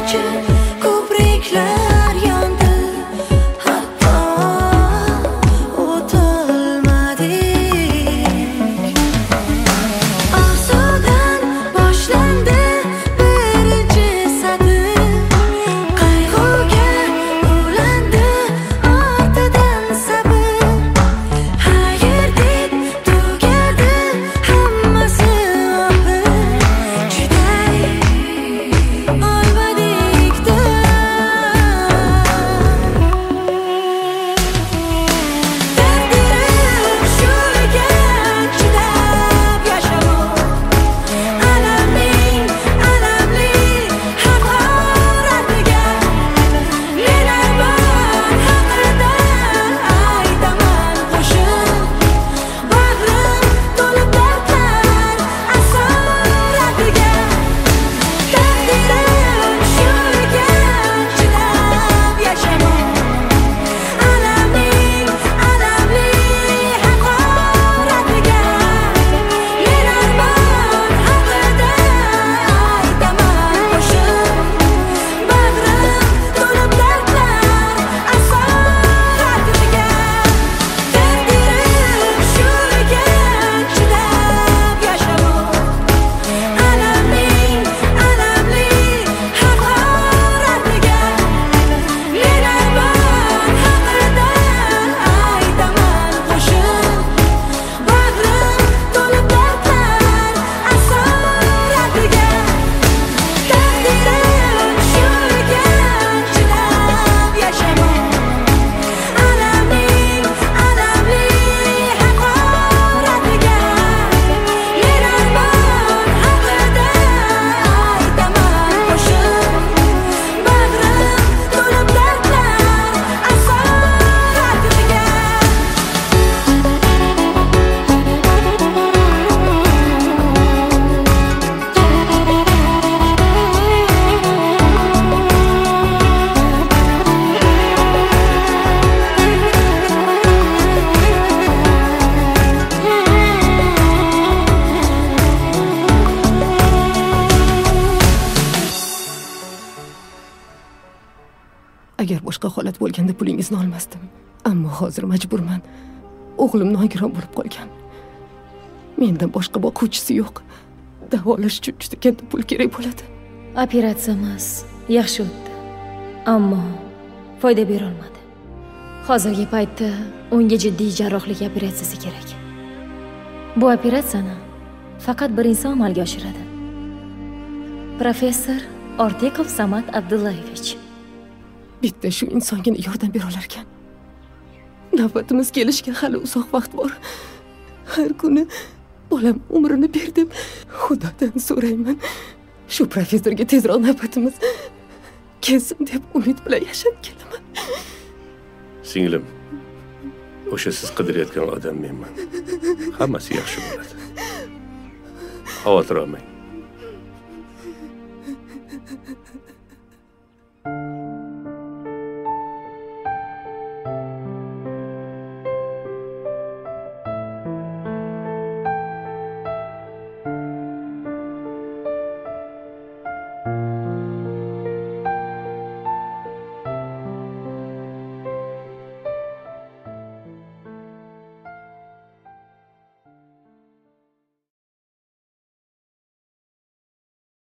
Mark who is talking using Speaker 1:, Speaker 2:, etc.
Speaker 1: Agar boshqa holat bo'lganda pulingizni olmasdim. Ammo hozir majburman. O'g'lim nogiron bo'lib qolgan. Mendan boshqa boquvchisi yo'q. Davolash uchun juda katta pul kerak bo'ladi.
Speaker 2: Operatsiyamiz yaxshi o'tdi. Ammo foyda bera olmadi. Hozirgi paytda unga jiddiy jarrohlik operatsiyasi kerak. Bu operatsiyani faqat bir inson amalga oshiradi. Professor Ortiqov Samad Abdullayevich.
Speaker 1: Bitta shu insongina yordam bera olar ekan. Navbatimiz kelishga hali uzoq vaqt bor. Har kuni bolam umrini ber deb Xudodan so'rayman. Shu professorga tezroq navbatimiz kelsin deb umid bilan yashab kelaman.
Speaker 3: Singlim, o'sha siz qidirayotgan odam menman. Hammasi yaxshi bo'ladi. Xavotir olmang.